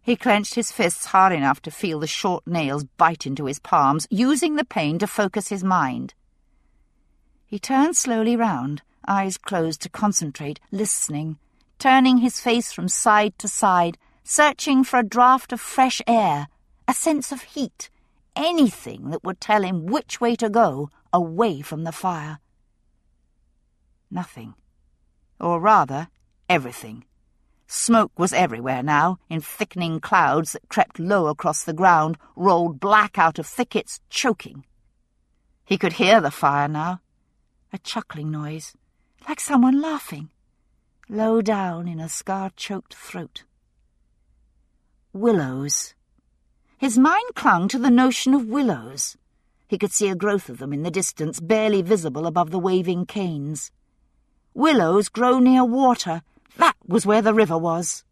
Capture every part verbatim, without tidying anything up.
He clenched his fists hard enough to feel the short nails bite into his palms, using the pain to focus his mind. He turned slowly round, eyes closed to concentrate, listening, turning his face from side to side, searching for a draught of fresh air, a sense of heat, anything that would tell him which way to go, away from the fire. Nothing. Or rather, everything. Smoke was everywhere now, in thickening clouds that crept low across the ground, rolled black out of thickets, choking. He could hear the fire now. A chuckling noise, like someone laughing, low down in a scar-choked throat. Willows. His mind clung to the notion of willows. He could see a growth of them in the distance, barely visible above the waving canes. Willows grow near water. That was where the river was.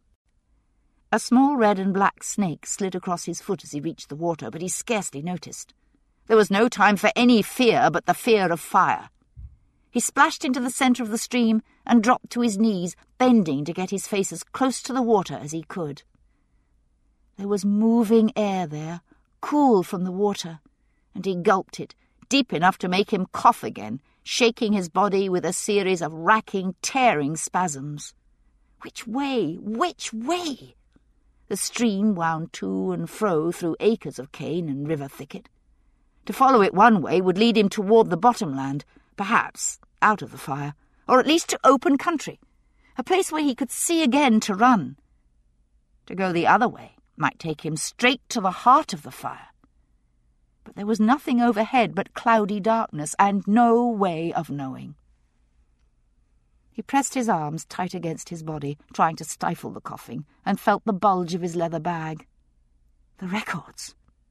A small red and black snake slid across his foot as he reached the water, but he scarcely noticed. There was no time for any fear but the fear of fire. He splashed into the centre of the stream and dropped to his knees, bending to get his face as close to the water as he could. There was moving air there, cool from the water, and he gulped it, deep enough to make him cough again, shaking his body with a series of racking, tearing spasms. Which way? Which way? The stream wound to and fro through acres of cane and river thicket. To follow it one way would lead him toward the bottomland, perhaps out of the fire, or at least to open country, a place where he could see again to run. To go the other way might take him straight to the heart of the fire. But there was nothing overhead but cloudy darkness, and no way of knowing. He pressed his arms tight against his body, trying to stifle the coughing, and felt the bulge of his leather bag. The records.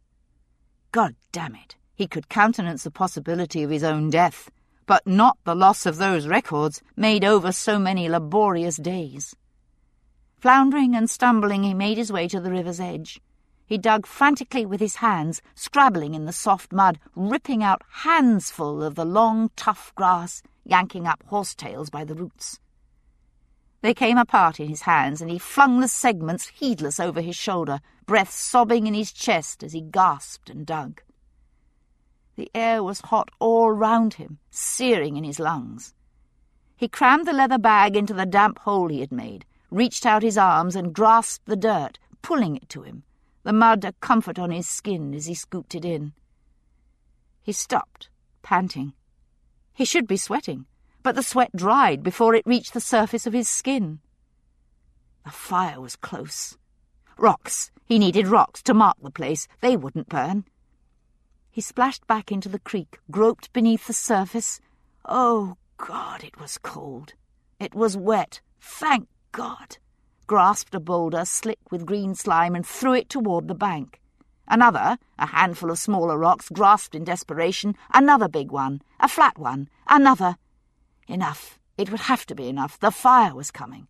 God damn it, he could countenance the possibility of his own death, but not the loss of those records made over so many laborious days. Floundering and stumbling, he made his way to the river's edge. He dug frantically with his hands, scrabbling in the soft mud, ripping out handsful of the long, tough grass, yanking up horsetails by the roots. They came apart in his hands, and he flung the segments heedless over his shoulder, breath sobbing in his chest as he gasped and dug. The air was hot all round him, searing in his lungs. He crammed the leather bag into the damp hole he had made, reached out his arms and grasped the dirt, pulling it to him, the mud a comfort on his skin as he scooped it in. He stopped, panting. He should be sweating, but the sweat dried before it reached the surface of his skin. The fire was close. Rocks. He needed rocks to mark the place. They wouldn't burn. He splashed back into the creek, groped beneath the surface. Oh, God, it was cold. It was wet. Thank God. Grasped a boulder slick with green slime and threw it toward the bank. Another, a handful of smaller rocks, grasped in desperation. Another big one, a flat one. Another. Enough. It would have to be enough. The fire was coming.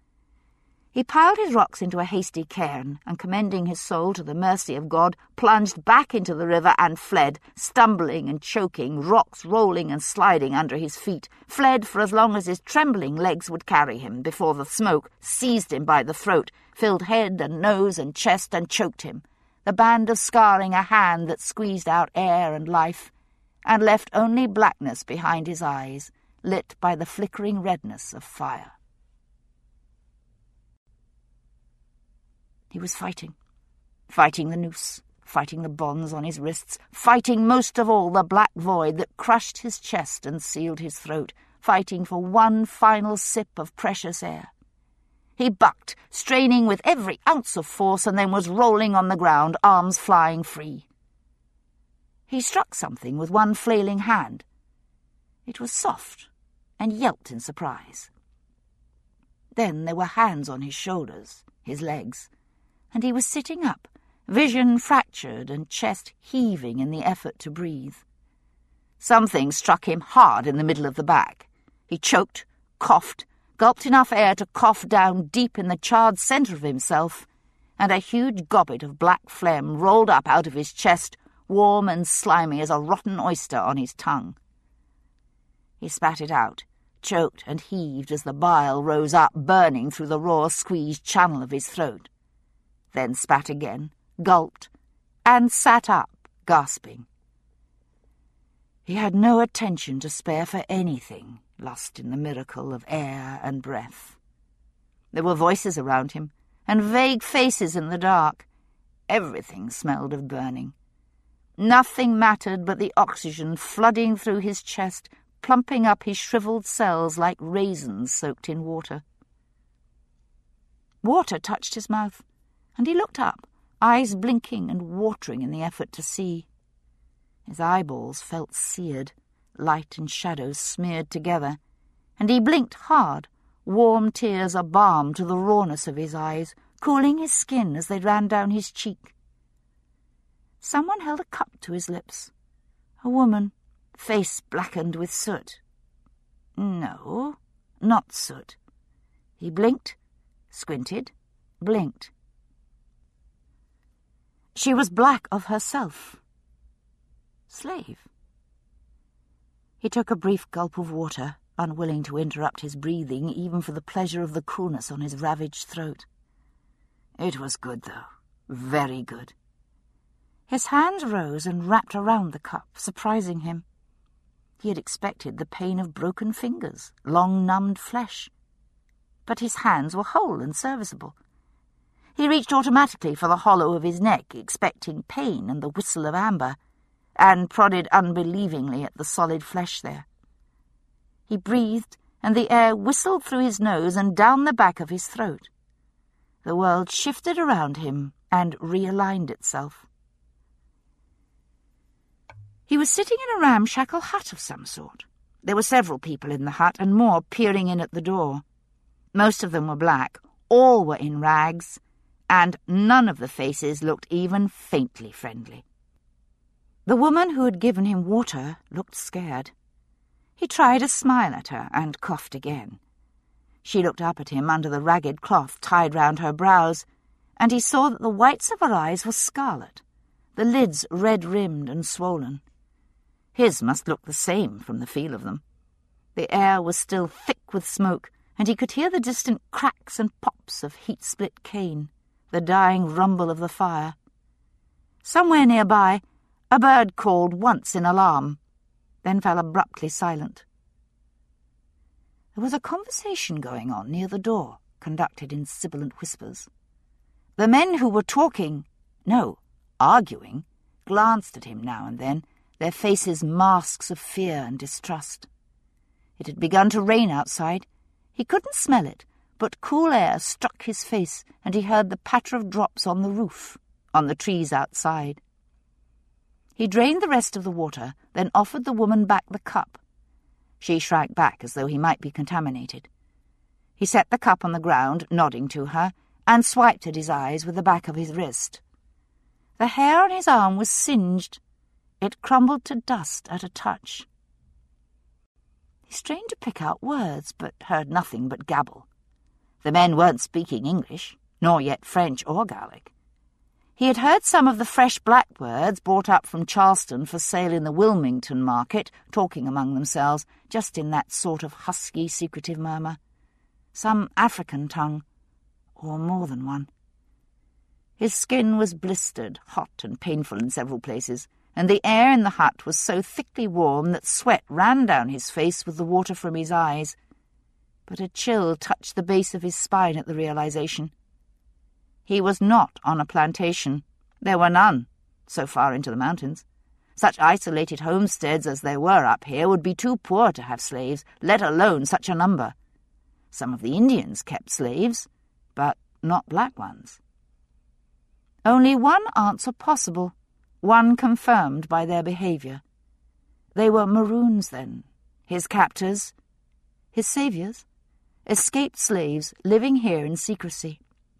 He piled his rocks into a hasty cairn, and commending his soul to the mercy of God, plunged back into the river and fled, stumbling and choking, rocks rolling and sliding under his feet, fled for as long as his trembling legs would carry him before the smoke seized him by the throat, filled head and nose and chest and choked him, the band of scarring a hand that squeezed out air and life, and left only blackness behind his eyes, lit by the flickering redness of fire. He was fighting, fighting the noose, fighting the bonds on his wrists, fighting most of all the black void that crushed his chest and sealed his throat, fighting for one final sip of precious air. He bucked, straining with every ounce of force, and then was rolling on the ground, arms flying free. He struck something with one flailing hand. It was soft, and yelped in surprise. Then there were hands on his shoulders, his legs, and he was sitting up, vision fractured and chest heaving in the effort to breathe. Something struck him hard in the middle of the back. He choked, coughed, gulped enough air to cough down deep in the charred centre of himself, and a huge gobbet of black phlegm rolled up out of his chest, warm and slimy as a rotten oyster on his tongue. He spat it out, choked and heaved as the bile rose up, burning through the raw, squeezed channel of his throat. then spat again, gulped, and sat up, gasping. He had no attention to spare for anything, lost in the miracle of air and breath. There were voices around him, and vague faces in the dark. Everything smelled of burning. Nothing mattered but the oxygen flooding through his chest, plumping up his shriveled cells like raisins soaked in water. Water touched his mouth, and he looked up, eyes blinking and watering in the effort to see. His eyeballs felt seared, light and shadows smeared together, and he blinked hard, warm tears a balm to the rawness of his eyes, cooling his skin as they ran down his cheek. Someone held a cup to his lips. A woman, face blackened with soot. No, not soot. He blinked, squinted, blinked. She was black of herself. Slave. He took a brief gulp of water, unwilling to interrupt his breathing even for the pleasure of the coolness on his ravaged throat. It was good, though. Very good. His hands rose and wrapped around the cup, surprising him. He had expected the pain of broken fingers, long numbed flesh. But his hands were whole and serviceable. He reached automatically for the hollow of his neck, expecting pain and the whistle of amber, and prodded unbelievingly at the solid flesh there. He breathed, and the air whistled through his nose and down the back of his throat. The world shifted around him and realigned itself. He was sitting in a ramshackle hut of some sort. There were several people in the hut, and more peering in at the door. Most of them were black, all were in rags, and none of the faces looked even faintly friendly. The woman who had given him water looked scared. He tried a smile at her and coughed again. She looked up at him under the ragged cloth tied round her brows, and he saw that the whites of her eyes were scarlet, the lids red-rimmed and swollen. His must look the same from the feel of them. The air was still thick with smoke, and he could hear the distant cracks and pops of heat-split cane, the dying rumble of the fire. Somewhere nearby, a bird called once in alarm, then fell abruptly silent. There was a conversation going on near the door, conducted in sibilant whispers. The men who were talking, no, arguing, glanced at him now and then, their faces masks of fear and distrust. It had begun to rain outside. He couldn't smell it, but cool air struck his face, and he heard the patter of drops on the roof, on the trees outside. He drained the rest of the water, then offered the woman back the cup. She shrank back as though he might be contaminated. He set the cup on the ground, nodding to her, and swiped at his eyes with the back of his wrist. The hair on his arm was singed. It crumbled to dust at a touch. He strained to pick out words, but heard nothing but gabble. The men weren't speaking English, nor yet French or Gaelic. He had heard some of the fresh blackbirds brought up from Charleston for sale in the Wilmington market, talking among themselves, just in that sort of husky, secretive murmur. Some African tongue, or more than one. His skin was blistered, hot and painful in several places, and the air in the hut was so thickly warm that sweat ran down his face with the water from his eyes. But a chill touched the base of his spine at the realization. He was not on a plantation. There were none, so far into the mountains. Such isolated homesteads as there were up here would be too poor to have slaves, let alone such a number. Some of the Indians kept slaves, but not black ones. Only one answer possible, one confirmed by their behaviour. They were Maroons, then, his captors, his saviours, escaped slaves living here in secrecy.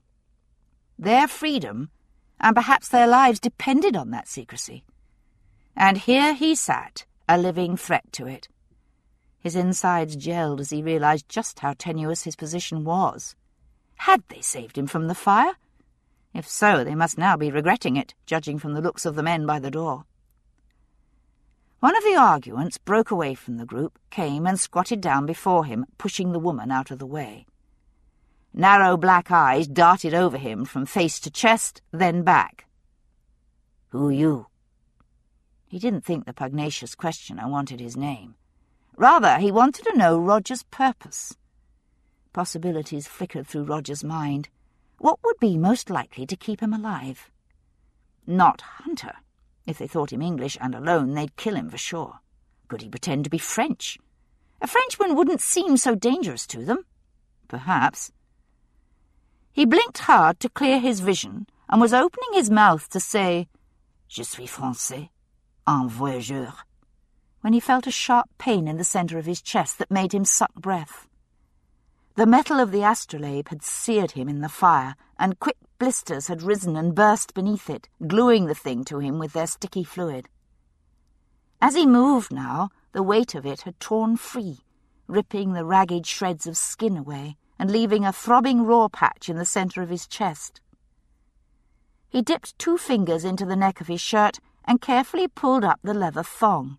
Their freedom, and perhaps their lives, depended on that secrecy. And here he sat, a living threat to it. His insides gelled as he realized just how tenuous his position was. Had they saved him from the fire? If so, they must now be regretting it, judging from the looks of the men by the door. One of the arguents broke away from the group, came and squatted down before him, pushing the woman out of the way. Narrow black eyes darted over him from face to chest, then back. "Who you?" He didn't think the pugnacious questioner wanted his name. Rather, he wanted to know Roger's purpose. Possibilities flickered through Roger's mind. What would be most likely to keep him alive? Not Hunter. If they thought him English and alone, they'd kill him for sure. Could he pretend to be French? A Frenchman wouldn't seem so dangerous to them. Perhaps. He blinked hard to clear his vision and was opening his mouth to say, "Je suis français, un voyageur," when he felt a sharp pain in the centre of his chest that made him suck breath. The metal of the astrolabe had seared him in the fire, and quick blisters had risen and burst beneath it, gluing the thing to him with their sticky fluid. As he moved now, the weight of it had torn free, ripping the ragged shreds of skin away and leaving a throbbing raw patch in the centre of his chest. He dipped two fingers into the neck of his shirt and carefully pulled up the leather thong.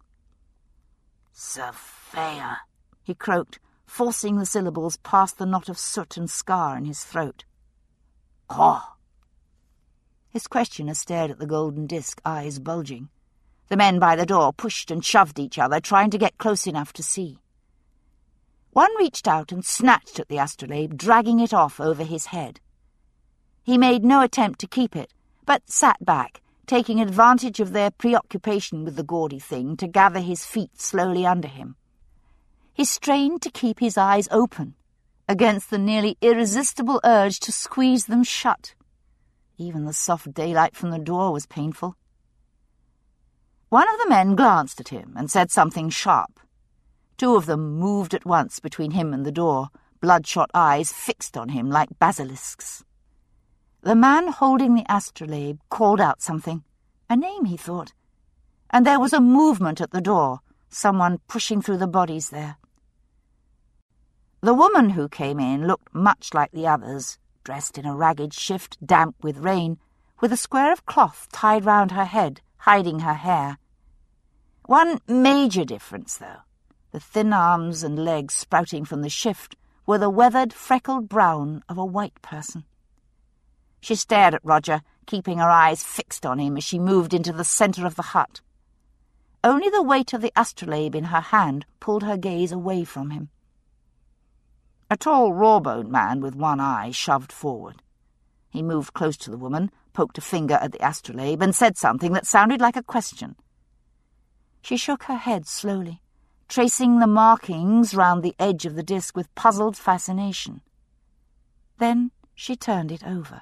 "Sophia," he croaked, forcing the syllables past the knot of soot and scar in his throat. "Oh." His questioner stared at the golden disk, eyes bulging. The men by the door pushed and shoved each other, trying to get close enough to see. One reached out and snatched at the astrolabe, dragging it off over his head. He made no attempt to keep it, but sat back, taking advantage of their preoccupation with the gaudy thing to gather his feet slowly under him. He strained to keep his eyes open, against the nearly irresistible urge to squeeze them shut. Even the soft daylight from the door was painful. One of the men glanced at him and said something sharp. Two of them moved at once between him and the door, bloodshot eyes fixed on him like basilisks. The man holding the astrolabe called out something, a name, he thought, and there was a movement at the door, someone pushing through the bodies there. The woman who came in looked much like the others, dressed in a ragged shift damp with rain, with a square of cloth tied round her head, hiding her hair. One major difference, though. The thin arms and legs sprouting from the shift were the weathered, freckled brown of a white person. She stared at Roger, keeping her eyes fixed on him as she moved into the centre of the hut. Only the weight of the astrolabe in her hand pulled her gaze away from him. A tall, raw-boned man with one eye shoved forward. He moved close to the woman, poked a finger at the astrolabe, and said something that sounded like a question. She shook her head slowly, tracing the markings round the edge of the disk with puzzled fascination. Then she turned it over.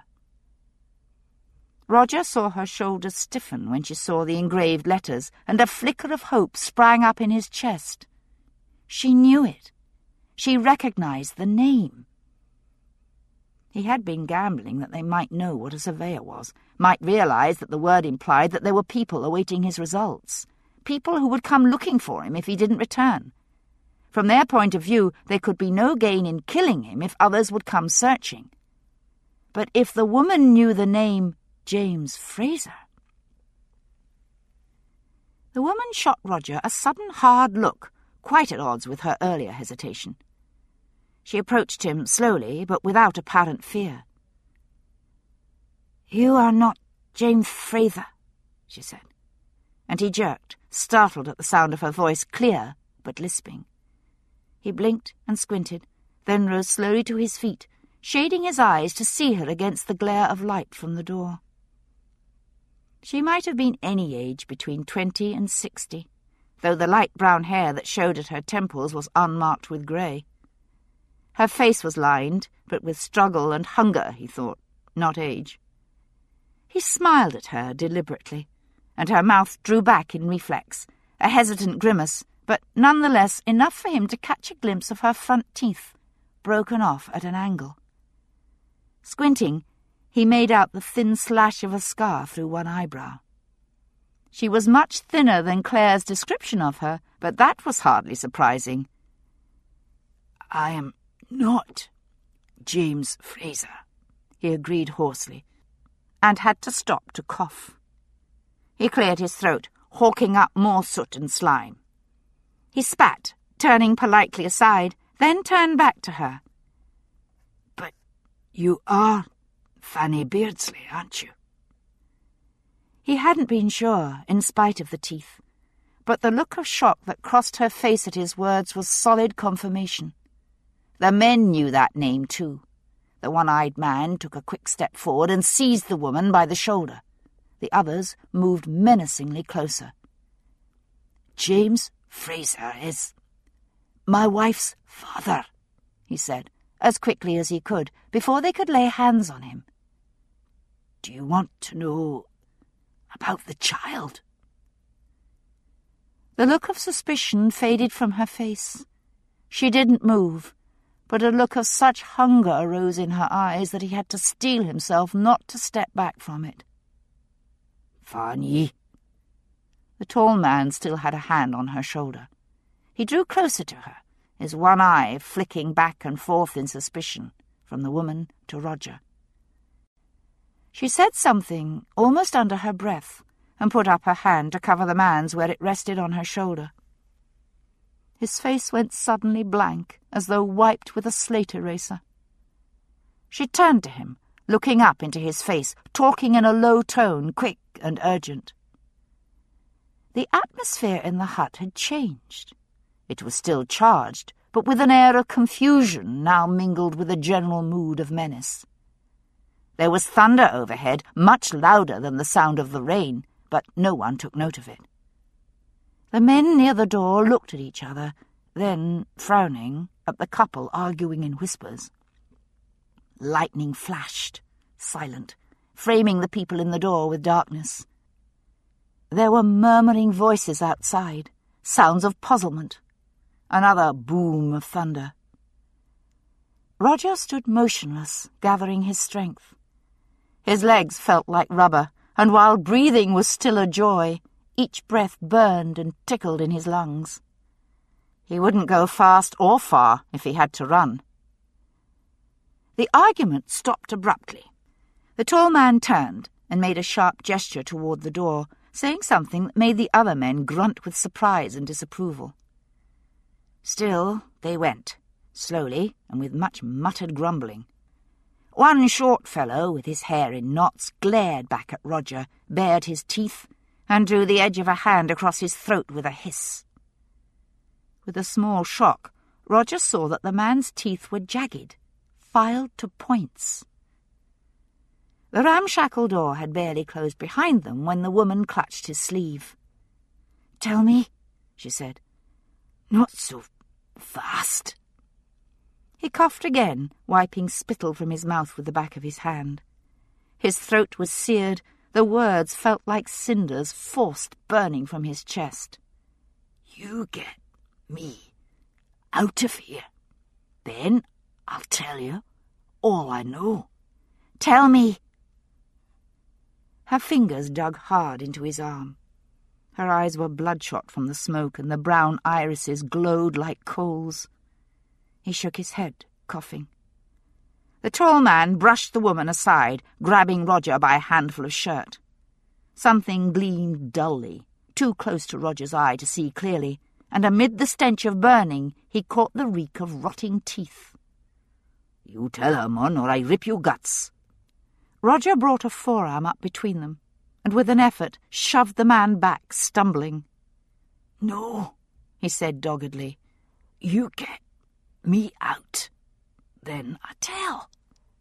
Roger saw her shoulders stiffen when she saw the engraved letters, and a flicker of hope sprang up in his chest. She knew it. She recognized the name. He had been gambling that they might know what a surveyor was, might realize that the word implied that there were people awaiting his results, people who would come looking for him if he didn't return. From their point of view, there could be no gain in killing him if others would come searching. But if the woman knew the name James Fraser... The woman shot Roger a sudden hard look, quite at odds with her earlier hesitation. She approached him slowly, but without apparent fear. "You are not James Fraser," she said, and he jerked, startled at the sound of her voice, clear but lisping. He blinked and squinted, then rose slowly to his feet, shading his eyes to see her against the glare of light from the door. She might have been any age between twenty and sixty, though the light brown hair that showed at her temples was unmarked with grey. Her face was lined, but with struggle and hunger, he thought, not age. He smiled at her deliberately, and her mouth drew back in reflex, a hesitant grimace, but nonetheless enough for him to catch a glimpse of her front teeth, broken off at an angle. Squinting, he made out the thin slash of a scar through one eyebrow. She was much thinner than Claire's description of her, but that was hardly surprising. "I am not James Fraser," he agreed hoarsely, and had to stop to cough. He cleared his throat, hawking up more soot and slime. He spat, turning politely aside, then turned back to her. "But You are Fanny Beardsley, aren't you? He hadn't been sure, in spite of the teeth, but the look of shock that crossed her face at his words was solid confirmation. The men knew that name, too. The one-eyed man took a quick step forward and seized the woman by the shoulder. The others moved menacingly closer. James Fraser is my wife's father, he said, as quickly as he could, before they could lay hands on him. Do you want to know about the child? The look of suspicion faded from her face. She didn't move, but a look of such hunger arose in her eyes that he had to steel himself not to step back from it. Fanny. The tall man still had a hand on her shoulder. He drew closer to her, his one eye flicking back and forth in suspicion, from the woman to Roger. She said something, almost under her breath, and put up her hand to cover the man's where it rested on her shoulder. His face went suddenly blank, as though wiped with a slate eraser. She turned to him, looking up into his face, talking in a low tone, quick and urgent. The atmosphere in the hut had changed. It was still charged, but with an air of confusion now mingled with a general mood of menace. There was thunder overhead, much louder than the sound of the rain, but no one took note of it. The men near the door looked at each other, then, frowning, at the couple arguing in whispers. Lightning flashed, silent, framing the people in the door with darkness. There were murmuring voices outside, sounds of puzzlement, another boom of thunder. Roger stood motionless, gathering his strength. His legs felt like rubber, and while breathing was still a joy, each breath burned and tickled in his lungs. He wouldn't go fast or far if he had to run. The argument stopped abruptly. The tall man turned and made a sharp gesture toward the door, saying something that made the other men grunt with surprise and disapproval. Still, they went, slowly and with much muttered grumbling. One short fellow, with his hair in knots, glared back at Roger, bared his teeth, and drew the edge of a hand across his throat with a hiss. With a small shock, Roger saw that the man's teeth were jagged, filed to points. The ramshackle door had barely closed behind them when the woman clutched his sleeve. "Tell me," she said. "Not so fast." He coughed again, wiping spittle from his mouth with the back of his hand. His throat was seared, the words felt like cinders forced burning from his chest. "You get me out of here. Then I'll tell you all I know. Tell me." Her fingers dug hard into his arm. Her eyes were bloodshot from the smoke, and the brown irises glowed like coals. He shook his head, coughing. The tall man brushed the woman aside, grabbing Roger by a handful of shirt. Something gleamed dully, too close to Roger's eye to see clearly, and amid the stench of burning he caught the reek of rotting teeth. "You tell her, mon, or I rip you guts." Roger brought a forearm up between them, and with an effort shoved the man back, stumbling. "No," he said doggedly. "You get me out. Then I tell."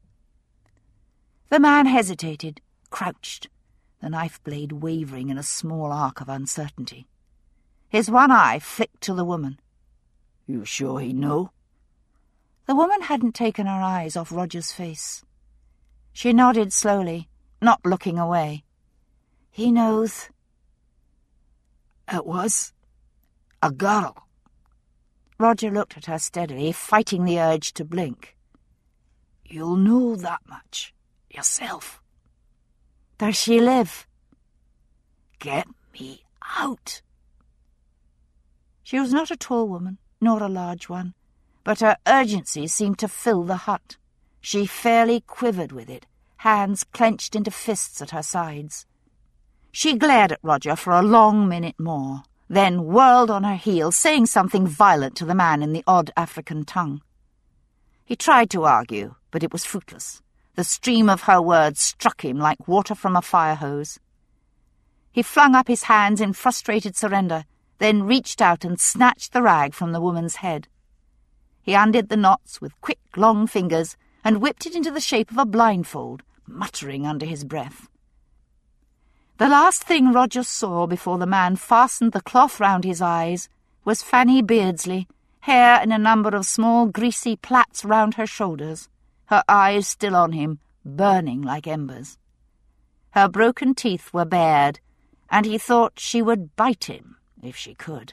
The man hesitated, crouched, the knife blade wavering in a small arc of uncertainty. His one eye flicked to the woman. "You sure he know?" The woman hadn't taken her eyes off Roger's face. She nodded slowly, not looking away. "He knows." "It was a girl." Roger looked at her steadily, fighting the urge to blink. "You'll know that much yourself." "Does she live?" "Get me out." She was not a tall woman, nor a large one, but her urgency seemed to fill the hut. She fairly quivered with it, hands clenched into fists at her sides. She glared at Roger for a long minute more, then whirled on her heel, saying something violent to the man in the odd African tongue. He tried to argue, but it was fruitless. The stream of her words struck him like water from a fire hose. He flung up his hands in frustrated surrender, then reached out and snatched the rag from the woman's head. He undid the knots with quick, long fingers and whipped it into the shape of a blindfold, muttering under his breath. The last thing Roger saw before the man fastened the cloth round his eyes was Fanny Beardsley, hair in a number of small greasy plaits round her shoulders, her eyes still on him, burning like embers. Her broken teeth were bared, and he thought she would bite him if she could.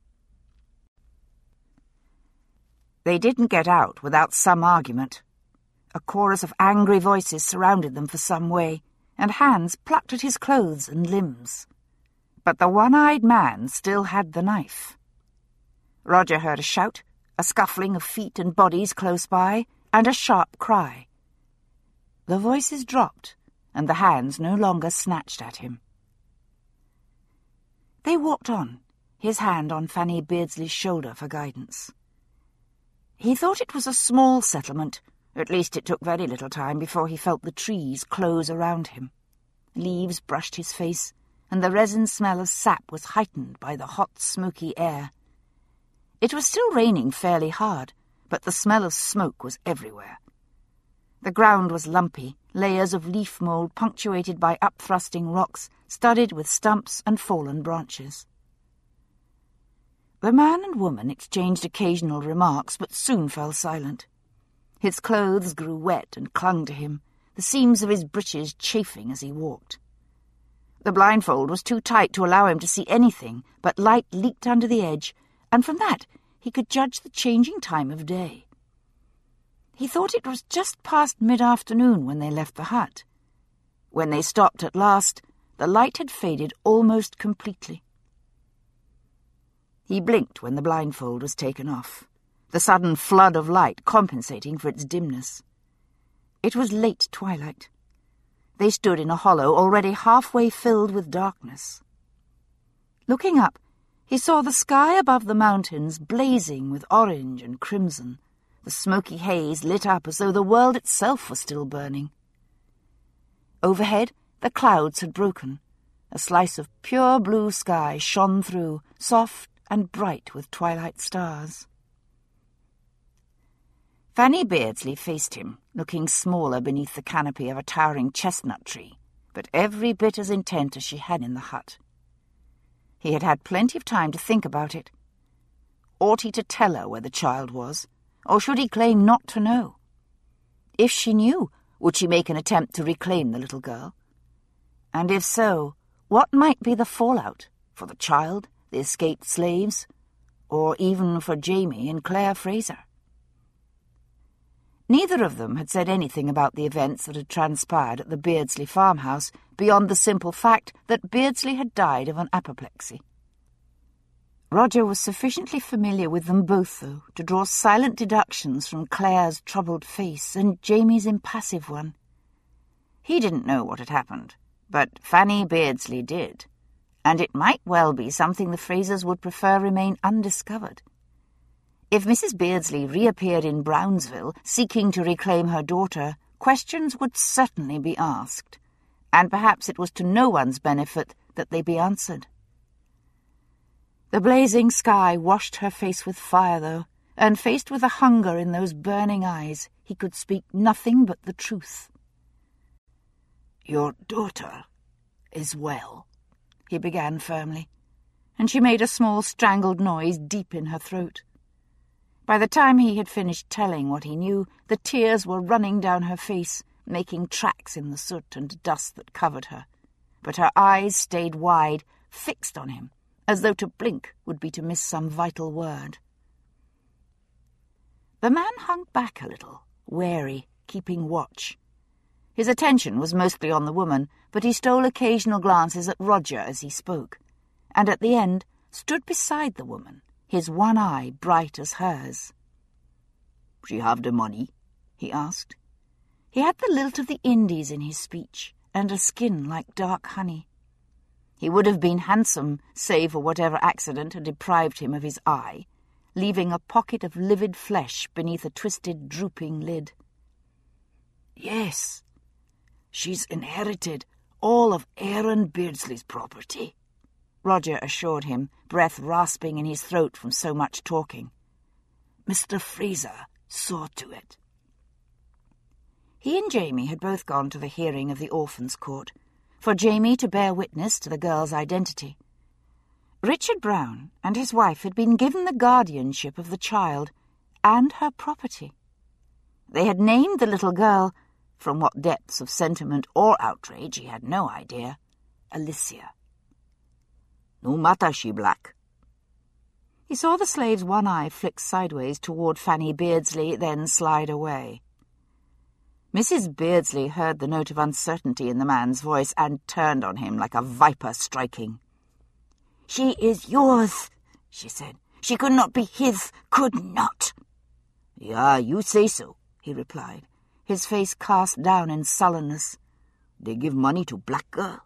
They didn't get out without some argument. A chorus of angry voices surrounded them for some way, and hands plucked at his clothes and limbs. But the one-eyed man still had the knife. Roger heard a shout, a scuffling of feet and bodies close by, and a sharp cry. The voices dropped, and the hands no longer snatched at him. They walked on, his hand on Fanny Beardsley's shoulder for guidance. He thought it was a small settlement. At least it took very little time before he felt the trees close around him. Leaves brushed his face, and the resin smell of sap was heightened by the hot, smoky air. It was still raining fairly hard, but the smell of smoke was everywhere. The ground was lumpy, layers of leaf mould punctuated by up-thrusting rocks, studded with stumps and fallen branches. The man and woman exchanged occasional remarks, but soon fell silent. His clothes grew wet and clung to him, the seams of his breeches chafing as he walked. The blindfold was too tight to allow him to see anything, but light leaked under the edge, and from that he could judge the changing time of day. He thought it was just past mid-afternoon when they left the hut. When they stopped at last, the light had faded almost completely. He blinked when the blindfold was taken off, the sudden flood of light compensating for its dimness. It was late twilight. They stood in a hollow already halfway filled with darkness. Looking up, he saw the sky above the mountains blazing with orange and crimson, the smoky haze lit up as though the world itself was still burning. Overhead, the clouds had broken. A slice of pure blue sky shone through, soft and bright with twilight stars. Fanny Beardsley faced him, looking smaller beneath the canopy of a towering chestnut tree, but every bit as intent as she had in the hut. He had had plenty of time to think about it. Ought he to tell her where the child was, or should he claim not to know? If she knew, would she make an attempt to reclaim the little girl? And if so, what might be the fallout for the child, the escaped slaves, or even for Jamie and Claire Fraser? Neither of them had said anything about the events that had transpired at the Beardsley farmhouse beyond the simple fact that Beardsley had died of an apoplexy. Roger was sufficiently familiar with them both, though, to draw silent deductions from Claire's troubled face and Jamie's impassive one. He didn't know what had happened, but Fanny Beardsley did, and it might well be something the Frasers would prefer remain undiscovered. If Missus Beardsley reappeared in Brownsville, seeking to reclaim her daughter, questions would certainly be asked, and perhaps it was to no one's benefit that they be answered. The blazing sky washed her face with fire, though, and faced with the hunger in those burning eyes, he could speak nothing but the truth. "Your daughter is well," he began firmly, and she made a small strangled noise deep in her throat. By the time he had finished telling what he knew, the tears were running down her face, making tracks in the soot and dust that covered her. But her eyes stayed wide, fixed on him, as though to blink would be to miss some vital word. The man hung back a little, wary, keeping watch. His attention was mostly on the woman, but he stole occasional glances at Roger as he spoke, and at the end stood beside the woman, his one eye bright as hers. "She have the money?" he asked. He had the lilt of the Indies in his speech, and a skin like dark honey. He would have been handsome, save for whatever accident had deprived him of his eye, leaving a pocket of livid flesh beneath a twisted, drooping lid. Yes. She's inherited all of Aaron Beardsley's property, Roger assured him, breath rasping in his throat from so much talking. Mister Fraser saw to it. He and Jamie had both gone to the hearing of the Orphans' Court, for Jamie to bear witness to the girl's identity. Richard Brown and his wife had been given the guardianship of the child and her property. They had named the little girl, from what depths of sentiment or outrage he had no idea, Alicia. No matter she black. He saw the slave's one eye flick sideways toward Fanny Beardsley, then slide away. Missus Beardsley heard the note of uncertainty in the man's voice and turned on him like a viper striking. "She is yours," she said. "She could not be his, could not." "Yeah, you say so," he replied, his face cast down in sullenness. "They give money to black girl."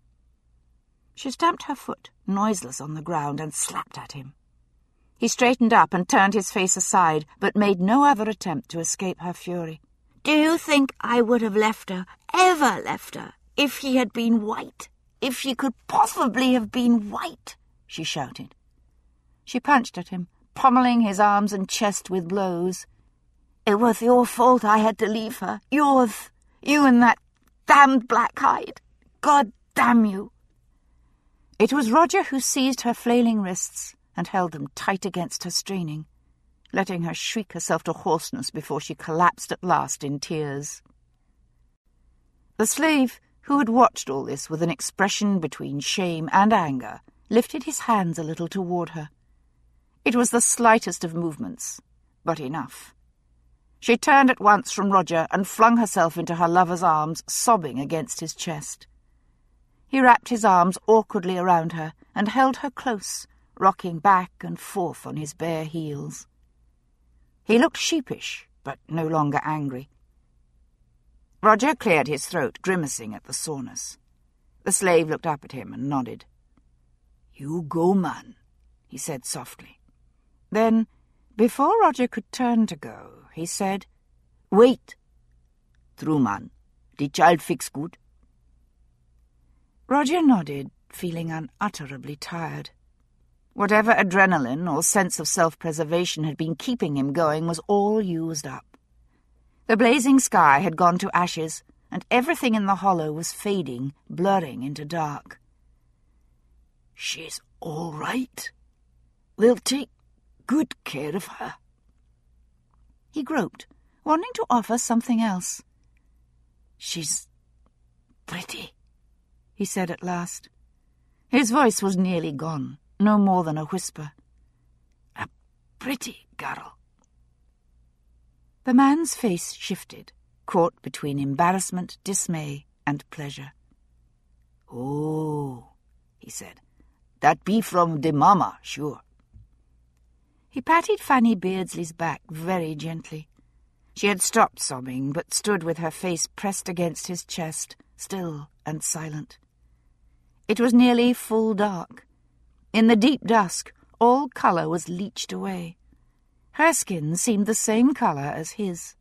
She stamped her foot, noiseless on the ground, and slapped at him. He straightened up and turned his face aside, but made no other attempt to escape her fury. "Do you think I would have left her, ever left her, if she had been white? If she could possibly have been white?" she shouted. She punched at him, pommelling his arms and chest with blows. "It was your fault I had to leave her. Yours. You and that damned black hide. God damn you." It was Roger who seized her flailing wrists and held them tight against her straining, letting her shriek herself to hoarseness before she collapsed at last in tears. The slave, who had watched all this with an expression between shame and anger, lifted his hands a little toward her. It was the slightest of movements, but enough. She turned at once from Roger and flung herself into her lover's arms, sobbing against his chest. He wrapped his arms awkwardly around her and held her close, rocking back and forth on his bare heels. He looked sheepish, but no longer angry. Roger cleared his throat, grimacing at the soreness. The slave looked up at him and nodded. "You go, man," he said softly. Then, before Roger could turn to go, he said, "Wait. True, man. The child fix good?" Roger nodded, feeling unutterably tired. Whatever adrenaline or sense of self-preservation had been keeping him going was all used up. The blazing sky had gone to ashes, and everything in the hollow was fading, blurring into dark. "She's all right. They'll take good care of her." He groped, wanting to offer something else. "She's pretty," he said at last. His voice was nearly gone, no more than a whisper. "A pretty girl." The man's face shifted, caught between embarrassment, dismay, and pleasure. "Oh," he said, "that be from the mama, sure." He patted Fanny Beardsley's back very gently. She had stopped sobbing, but stood with her face pressed against his chest, still and silent. It was nearly full dark. In the deep dusk, all colour was leached away. Her skin seemed the same colour as his.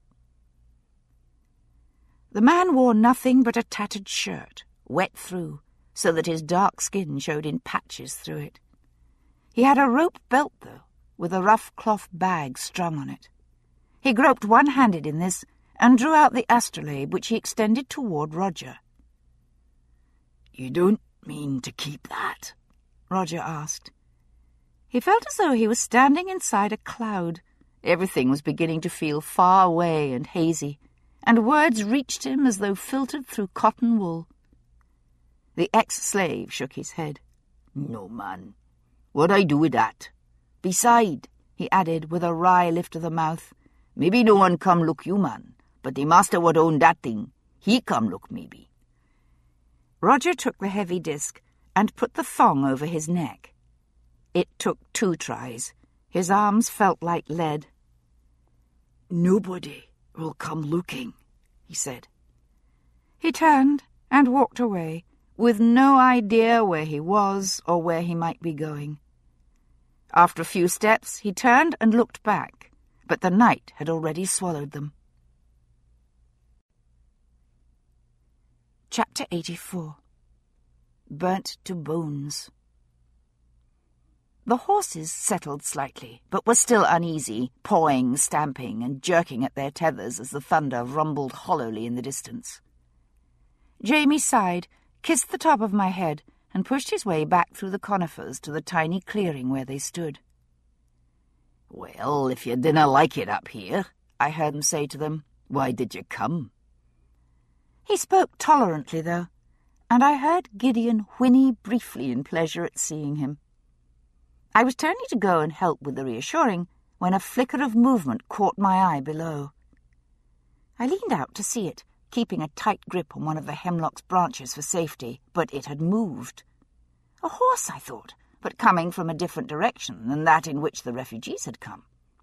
The man wore nothing but a tattered shirt, wet through, so that his dark skin showed in patches through it. He had a rope belt, though, with a rough cloth bag strung on it. He groped one-handed in this and drew out the astrolabe, which he extended toward Roger. "You don't mean to keep that?" Roger asked. He felt as though he was standing inside a cloud. Everything was beginning to feel far away and hazy, and words reached him as though filtered through cotton wool. The ex-slave shook his head. "No, man. What I do with that? Beside," he added with a wry lift of the mouth, "maybe no one come look you, man, but the master what owned that thing, he come look maybe." Roger took the heavy disc and put the thong over his neck. It took two tries. His arms felt like lead. "Nobody will come looking," he said. He turned and walked away, with no idea where he was or where he might be going. After a few steps, he turned and looked back, but the night had already swallowed them. Chapter eighty-four. Burnt to Bones. The horses settled slightly, but were still uneasy, pawing, stamping, and jerking at their tethers as the thunder rumbled hollowly in the distance. Jamie sighed, kissed the top of my head, and pushed his way back through the conifers to the tiny clearing where they stood. "Well, if you dinna like it up here," I heard him say to them, "why did you come?" He spoke tolerantly, though, and I heard Gideon whinny briefly in pleasure at seeing him. I was turning to go and help with the reassuring when a flicker of movement caught my eye below. I leaned out to see it, keeping a tight grip on one of the hemlock's branches for safety, but it had moved. A horse, I thought, but coming from a different direction than that in which the refugees had come.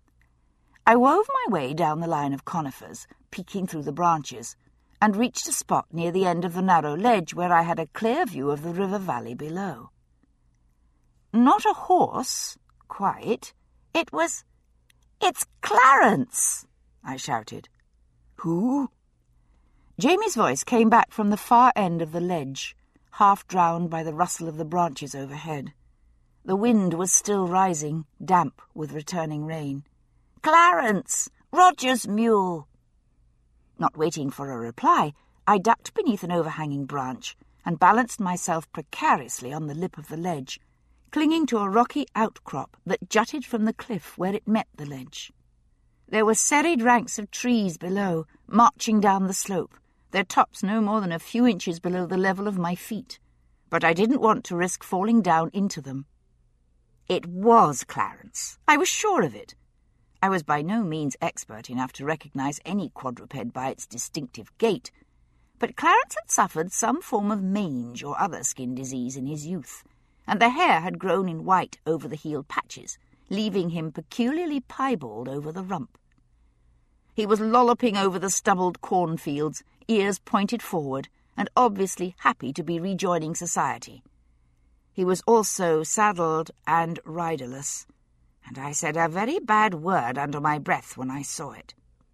I wove my way down the line of conifers, peeking through the branches, and reached a spot near the end of the narrow ledge where I had a clear view of the river valley below. Not a horse, quite. It was... "It's Clarence!" I shouted. "Who?" Jamie's voice came back from the far end of the ledge, half drowned by the rustle of the branches overhead. The wind was still rising, damp with returning rain. "Clarence! Roger's mule!" Not waiting for a reply, I ducked beneath an overhanging branch and balanced myself precariously on the lip of the ledge, clinging to a rocky outcrop that jutted from the cliff where it met the ledge. There were serried ranks of trees below, marching down the slope, their tops no more than a few inches below the level of my feet, but I didn't want to risk falling down into them. It was Clarence. I was sure of it. I was by no means expert enough to recognize any quadruped by its distinctive gait, but Clarence had suffered some form of mange or other skin disease in his youth, and the hair had grown in white over the heel patches, leaving him peculiarly piebald over the rump. He was lolloping over the stubbled cornfields, ears pointed forward, and obviously happy to be rejoining society. He was also saddled and riderless, and I said a very bad word under my breath when I saw it.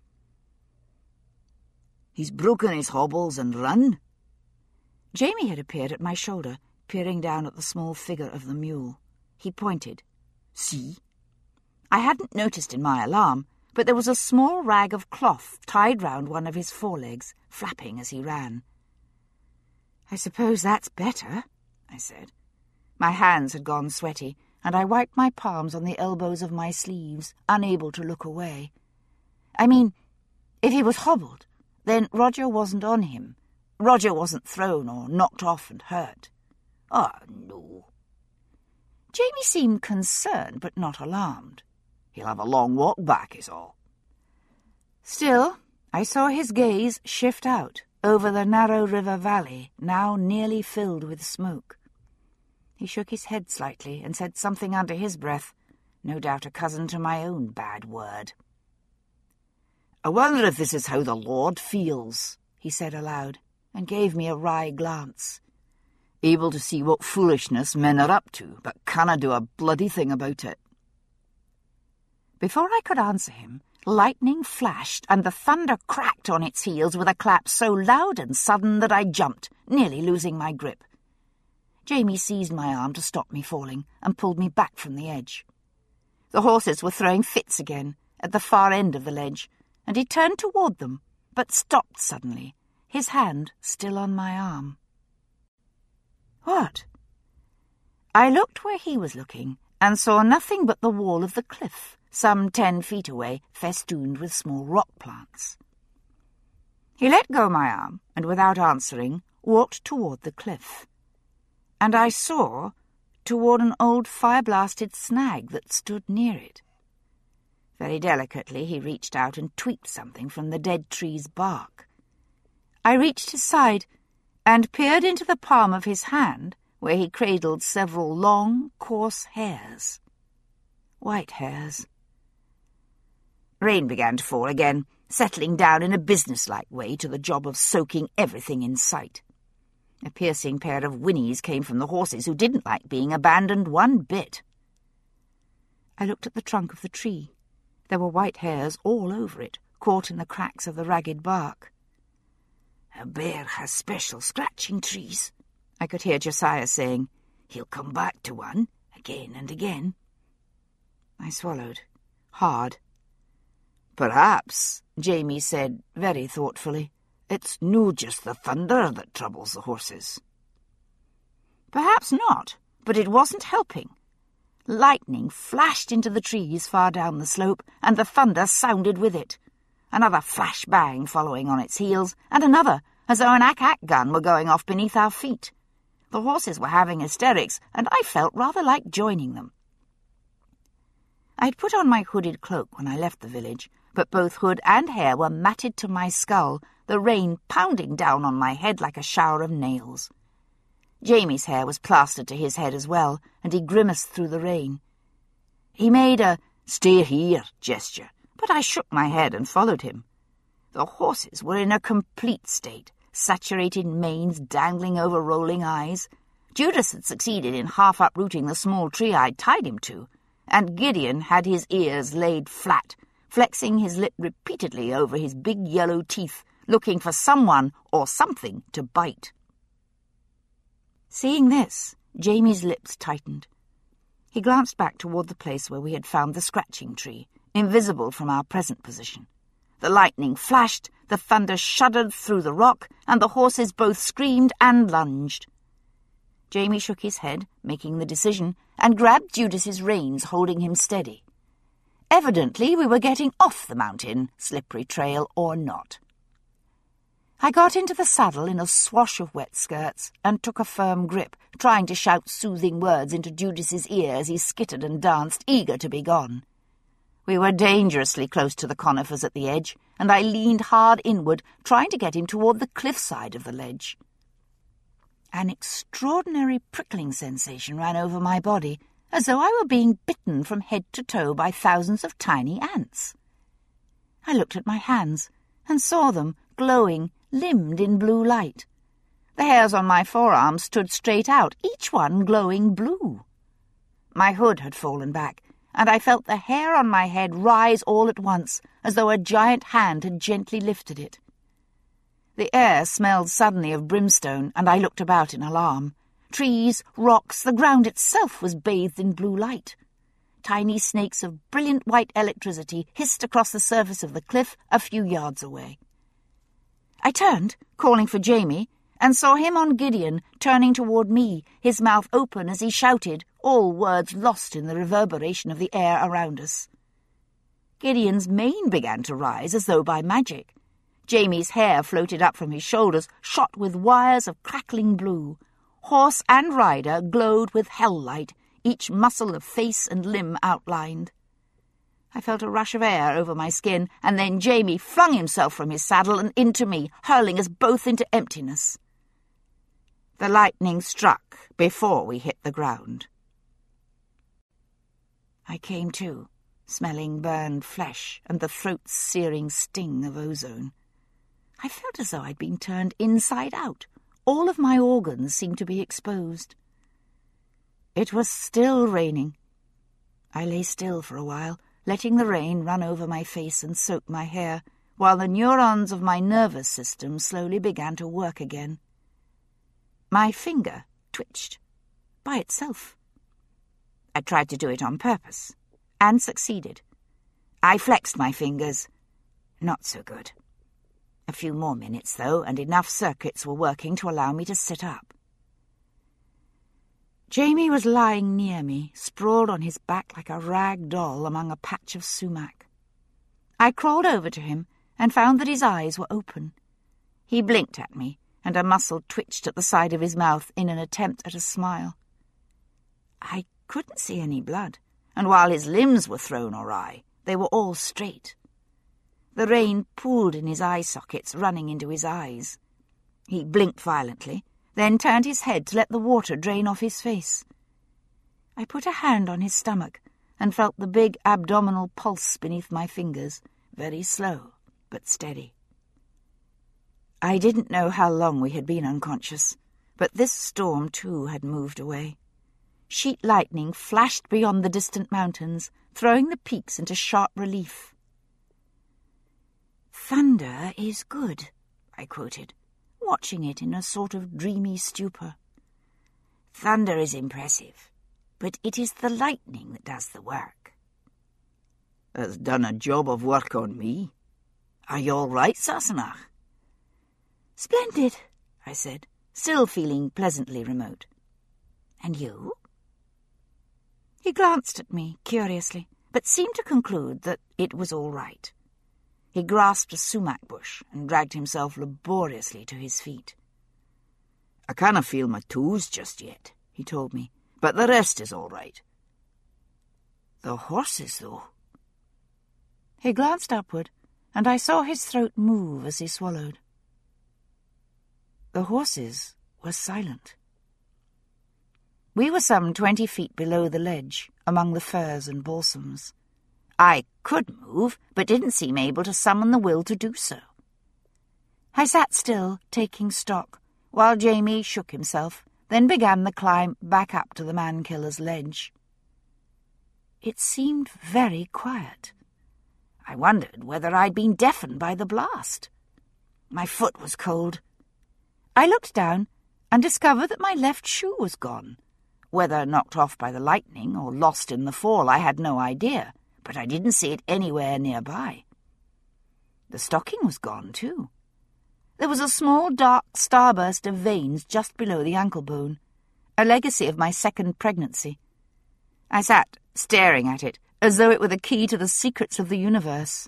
"He's broken his hobbles and run?" Jamie had appeared at my shoulder, peering down at the small figure of the mule. He pointed. "See?" I hadn't noticed in my alarm, but there was a small rag of cloth tied round one of his forelegs, flapping as he ran. "I suppose that's better," I said. My hands had gone sweaty, and I wiped my palms on the elbows of my sleeves, unable to look away. I mean, if he was hobbled, then Roger wasn't on him. Roger wasn't thrown or knocked off and hurt. "Ah, no." Jamie seemed concerned, but not alarmed. "He'll have a long walk back, is all." Still, I saw his gaze shift out over the narrow river valley, now nearly filled with smoke. He shook his head slightly and said something under his breath, no doubt a cousin to my own bad word. "I wonder if this is how the Lord feels," he said aloud, and gave me a wry glance. "Able to see what foolishness men are up to, but canna do a bloody thing about it." Before I could answer him, lightning flashed and the thunder cracked on its heels with a clap so loud and sudden that I jumped, nearly losing my grip. Jamie seized my arm to stop me falling and pulled me back from the edge. The horses were throwing fits again at the far end of the ledge, and he turned toward them, but stopped suddenly, his hand still on my arm. "What?" I looked where he was looking and saw nothing but the wall of the cliff, some ten feet away, festooned with small rock plants. He let go my arm and, without answering, walked toward the cliff. And I saw toward an old fire-blasted snag that stood near it. Very delicately he reached out and tweaked something from the dead tree's bark. I reached his side and peered into the palm of his hand, where he cradled several long, coarse hairs. White hairs. Rain began to fall again, settling down in a businesslike way to the job of soaking everything in sight. A piercing pair of whinnies came from the horses, who didn't like being abandoned one bit. I looked at the trunk of the tree. There were white hairs all over it, caught in the cracks of the ragged bark. A bear has special scratching trees, I could hear Josiah saying. He'll come back to one, again and again. I swallowed, hard. Perhaps, Jamie said very thoughtfully, it's no just the thunder that troubles the horses. Perhaps not, but it wasn't helping. Lightning flashed into the trees far down the slope, and the thunder sounded with it. Another flash bang following on its heels, and another, as though an ack-ack gun were going off beneath our feet. The horses were having hysterics, and I felt rather like joining them. I had put on my hooded cloak when I left the village, but both hood and hair were matted to my skull, the rain pounding down on my head like a shower of nails. Jamie's hair was plastered to his head as well, and he grimaced through the rain. He made a "stay here" gesture, but I shook my head and followed him. The horses were in a complete state, saturated manes dangling over rolling eyes. Judas had succeeded in half uprooting the small tree I'd tied him to, and Gideon had his ears laid flat, flexing his lip repeatedly over his big yellow teeth, looking for someone or something to bite. Seeing this, Jamie's lips tightened. He glanced back toward the place where we had found the scratching tree, invisible from our present position. The lightning flashed, the thunder shuddered through the rock, and the horses both screamed and lunged. Jamie shook his head, making the decision, and grabbed Judas's reins, holding him steady. Evidently we were getting off the mountain, slippery trail or not. I got into the saddle in a swash of wet skirts and took a firm grip, trying to shout soothing words into Judas's ear as he skittered and danced, eager to be gone. We were dangerously close to the conifers at the edge, and I leaned hard inward, trying to get him toward the cliffside of the ledge. An extraordinary prickling sensation ran over my body, as though I were being bitten from head to toe by thousands of tiny ants. I looked at my hands and saw them glowing, limned in blue light. The hairs on my forearms stood straight out, each one glowing blue. My hood had fallen back, and I felt the hair on my head rise all at once, as though a giant hand had gently lifted it. The air smelled suddenly of brimstone, and I looked about in alarm. Trees, rocks, the ground itself was bathed in blue light. Tiny snakes of brilliant white electricity hissed across the surface of the cliff a few yards away. I turned, calling for Jamie, and saw him on Gideon, turning toward me, his mouth open as he shouted, all words lost in the reverberation of the air around us. Gideon's mane began to rise as though by magic. Jamie's hair floated up from his shoulders, shot with wires of crackling blue. Horse and rider glowed with hell light, each muscle of face and limb outlined. I felt a rush of air over my skin, and then Jamie flung himself from his saddle and into me, hurling us both into emptiness. The lightning struck before we hit the ground. I came to, smelling burned flesh and the throat's searing sting of ozone. I felt as though I'd been turned inside out. All of my organs seemed to be exposed. It was still raining. I lay still for a while, letting the rain run over my face and soak my hair, while the neurons of my nervous system slowly began to work again. My finger twitched, by itself. I tried to do it on purpose, and succeeded. I flexed my fingers. Not so good. A few more minutes, though, and enough circuits were working to allow me to sit up. Jamie was lying near me, sprawled on his back like a rag doll among a patch of sumac. I crawled over to him and found that his eyes were open. He blinked at me, and a muscle twitched at the side of his mouth in an attempt at a smile. I couldn't see any blood, and while his limbs were thrown awry, they were all straight. The rain pooled in his eye sockets, running into his eyes. He blinked violently, then turned his head to let the water drain off his face. I put a hand on his stomach and felt the big abdominal pulse beneath my fingers, very slow but steady. I didn't know how long we had been unconscious, but this storm too had moved away. Sheet lightning flashed beyond the distant mountains, throwing the peaks into sharp relief. "Thunder is good," I quoted. watching it in a sort of dreamy stupor. Thunder is impressive, but it is the lightning that does the work. It's done a job of work on me. Are you all right, Sassenach? Splendid, I said, still feeling pleasantly remote. And you? He glanced at me curiously, but seemed to conclude that it was all right. He grasped a sumac bush and dragged himself laboriously to his feet. I can't feel my toes just yet, he told me, but the rest is all right. The horses, though. He glanced upward, and I saw his throat move as he swallowed. The horses were silent. We were some twenty feet below the ledge, among the firs and balsams. I could move, but didn't seem able to summon the will to do so. I sat still, taking stock, while Jamie shook himself, then began the climb back up to the man-killer's ledge. It seemed very quiet. I wondered whether I'd been deafened by the blast. My foot was cold. I looked down and discovered that my left shoe was gone. Whether knocked off by the lightning or lost in the fall, I had no idea, but I didn't see it anywhere nearby. The stocking was gone, too. There was a small, dark starburst of veins just below the ankle bone, a legacy of my second pregnancy. I sat staring at it, as though it were the key to the secrets of the universe.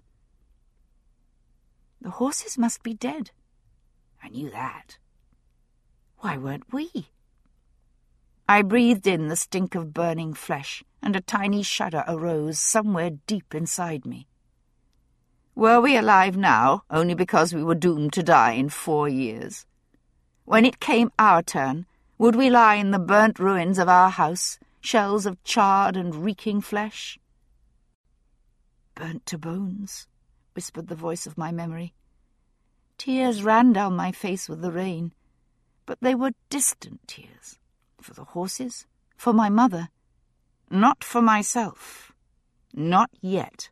The horses must be dead. I knew that. Why weren't we? I breathed in the stink of burning flesh, and a tiny shudder arose somewhere deep inside me. Were we alive now only because we were doomed to die in four years? When it came our turn, would we lie in the burnt ruins of our house, shells of charred and reeking flesh? Burnt to bones, whispered the voice of my memory. Tears ran down my face with the rain, but they were distant tears. For the horses, for my mother, not for myself, not yet.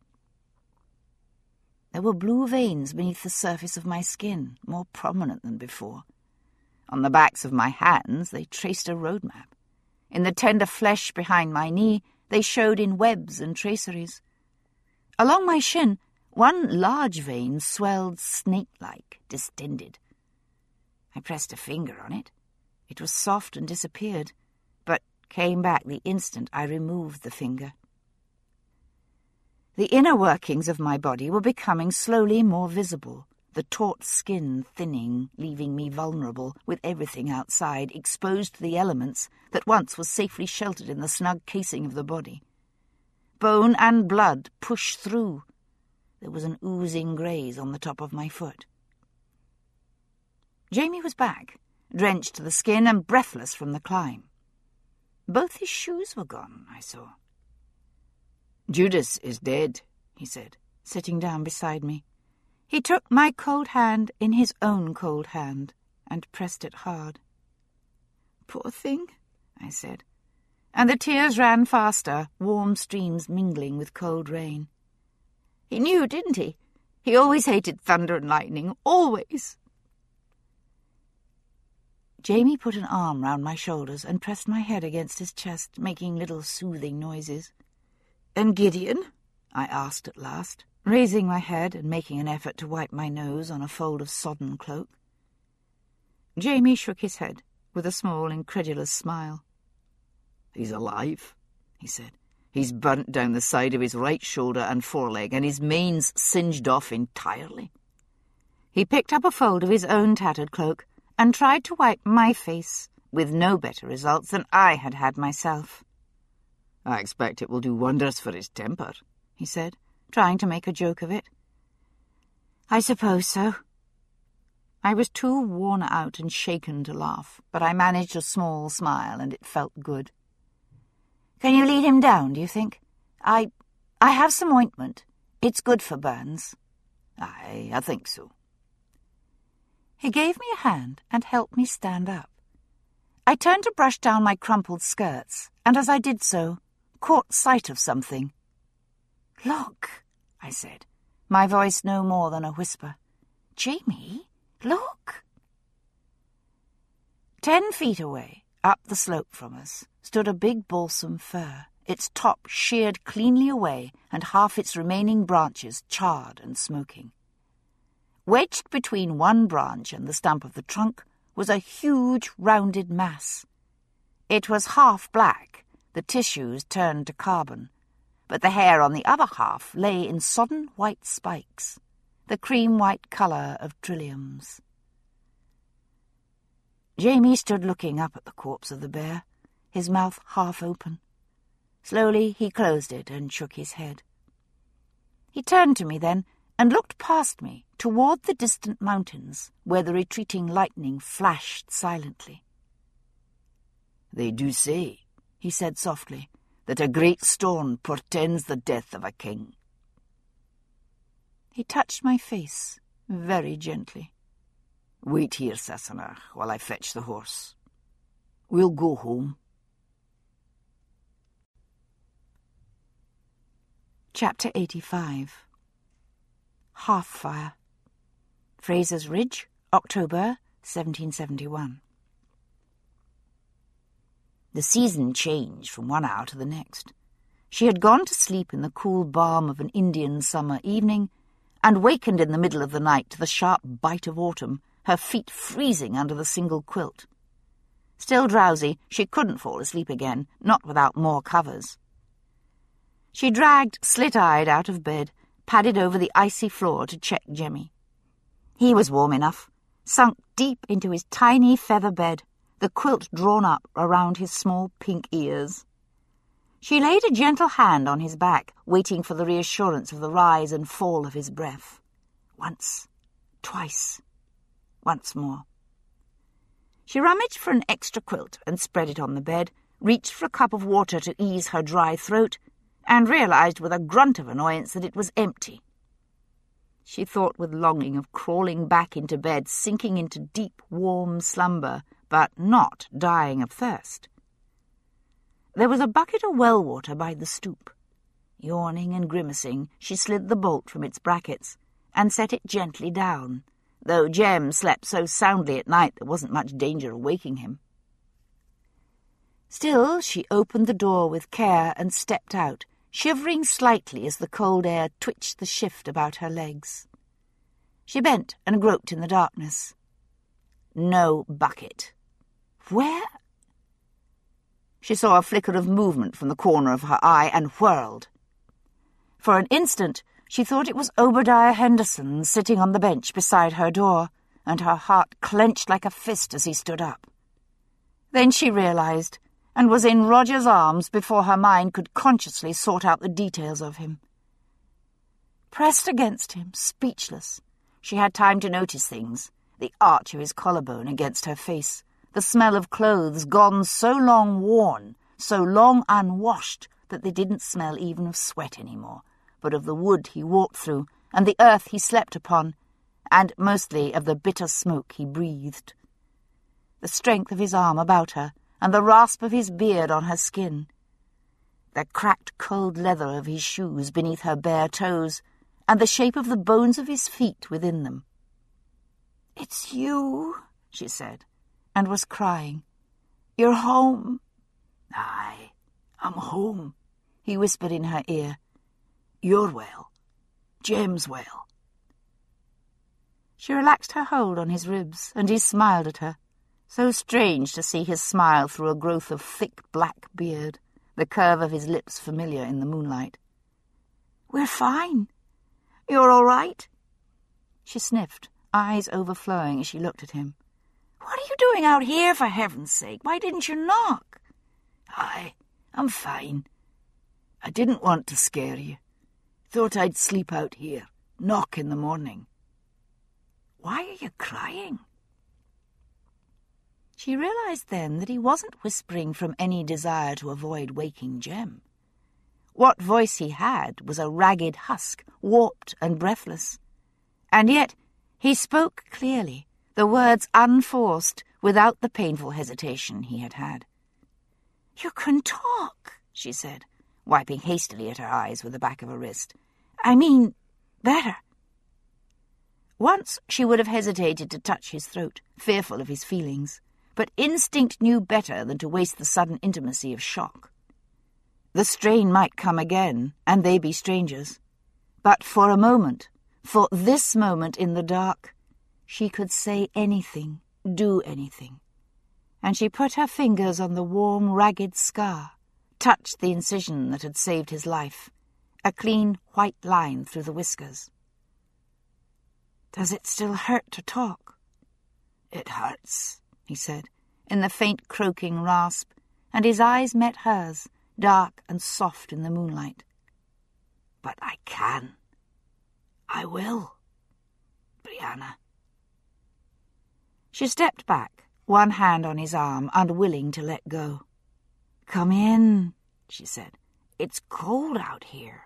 There were blue veins beneath the surface of my skin, more prominent than before. On the backs of my hands they traced a road map. In the tender flesh behind my knee they showed in webs and traceries. Along my shin, one large vein swelled snake-like, distended. I pressed a finger on it. It was soft and disappeared, but came back the instant I removed the finger. The inner workings of my body were becoming slowly more visible, the taut skin thinning, leaving me vulnerable, with everything outside exposed to the elements that once was safely sheltered in the snug casing of the body. Bone and blood pushed through. There was an oozing graze on the top of my foot. Jamie was back, drenched to the skin and breathless from the climb. Both his shoes were gone, I saw. Judas is dead, he said, sitting down beside me. He took my cold hand in his own cold hand and pressed it hard. Poor thing, I said, and the tears ran faster, warm streams mingling with cold rain. He knew, didn't he? He always hated thunder and lightning, always. Jamie put an arm round my shoulders and pressed my head against his chest, making little soothing noises. "And Gideon?" I asked at last, raising my head and making an effort to wipe my nose on a fold of sodden cloak. Jamie shook his head with a small, incredulous smile. "He's alive," he said. "He's burnt down the side of his right shoulder and foreleg, and his mane's singed off entirely." He picked up a fold of his own tattered cloak and tried to wipe my face, with no better results than I had had myself. "I expect it will do wonders for his temper," he said, trying to make a joke of it. "I suppose so." I was too worn out and shaken to laugh, but I managed a small smile, and it felt good. "Can you lead him down, do you think? I... I have some ointment. It's good for burns." "Aye, I think so." He gave me a hand and helped me stand up. I turned to brush down my crumpled skirts, and as I did so, caught sight of something. "Look," I said, my voice no more than a whisper. "Jamie, look." Ten feet away, up the slope from us, stood a big balsam fir, its top sheared cleanly away and half its remaining branches charred and smoking. Wedged between one branch and the stump of the trunk was a huge rounded mass. It was half black, the tissues turned to carbon, but the hair on the other half lay in sodden white spikes, the cream-white colour of trilliums. Jamie stood looking up at the corpse of the bear, his mouth half open. Slowly he closed it and shook his head. He turned to me then and looked past me toward the distant mountains where the retreating lightning flashed silently. "They do say," he said softly, "that a great storm portends the death of a king." He touched my face very gently. "Wait here, Sassenach, while I fetch the horse. We'll go home." Chapter eighty-five. Hearthfire. Fraser's Ridge, October seventeen seventy-one. The season changed from one hour to the next. She had gone to sleep in the cool balm of an Indian summer evening and wakened in the middle of the night to the sharp bite of autumn, her feet freezing under the single quilt. Still drowsy, she couldn't fall asleep again, not without more covers. She dragged slit-eyed out of bed, padded over the icy floor to check Jemmy. He was warm enough, sunk deep into his tiny feather bed, the quilt drawn up around his small pink ears. She laid a gentle hand on his back, waiting for the reassurance of the rise and fall of his breath. Once, twice, once more. She rummaged for an extra quilt and spread it on the bed, reached for a cup of water to ease her dry throat, and realized with a grunt of annoyance that it was empty. She thought with longing of crawling back into bed, sinking into deep, warm slumber, but not dying of thirst. There was a bucket of well water by the stoop. Yawning and grimacing, she slid the bolt from its brackets and set it gently down, though Jem slept so soundly at night there wasn't much danger of waking him. Still, she opened the door with care and stepped out, shivering slightly as the cold air twitched the shift about her legs. She bent and groped in the darkness. No bucket. Where? She saw a flicker of movement from the corner of her eye and whirled. For an instant, she thought it was Obadiah Henderson sitting on the bench beside her door, and her heart clenched like a fist as he stood up. Then she realized, and was in Roger's arms before her mind could consciously sort out the details of him. Pressed against him, speechless, she had time to notice things, the arch of his collarbone against her face, the smell of clothes gone so long worn, so long unwashed, that they didn't smell even of sweat any more, but of the wood he walked through, and the earth he slept upon, and mostly of the bitter smoke he breathed. The strength of his arm about her, and the rasp of his beard on her skin. The cracked cold leather of his shoes beneath her bare toes, and the shape of the bones of his feet within them. "It's you," she said, and was crying. "You're home." "Aye, I'm home," he whispered in her ear. "You're well. Jem's well." She relaxed her hold on his ribs, and he smiled at her. So strange to see his smile through a growth of thick black beard, the curve of his lips familiar in the moonlight. "We're fine. You're all right?" She sniffed, eyes overflowing as she looked at him. "What are you doing out here, for heaven's sake? Why didn't you knock?" "Aye, I'm fine. I didn't want to scare you. Thought I'd sleep out here, knock in the morning." "Why are you crying?" She realized then that he wasn't whispering from any desire to avoid waking Jem. What voice he had was a ragged husk, warped and breathless. And yet he spoke clearly, the words unforced, without the painful hesitation he had had. "You can talk," she said, wiping hastily at her eyes with the back of her wrist. "I mean, better." Once she would have hesitated to touch his throat, fearful of his feelings, but instinct knew better than to waste the sudden intimacy of shock. The strain might come again, and they be strangers. But for a moment, for this moment in the dark, she could say anything, do anything. And she put her fingers on the warm, ragged scar, touched the incision that had saved his life, a clean white line through the whiskers. "Does it still hurt to talk?" "It hurts," he said, in the faint croaking rasp, and his eyes met hers, dark and soft in the moonlight. "But I can. I will, Brianna." She stepped back, one hand on his arm, unwilling to let go. "Come in," she said. "It's cold out here."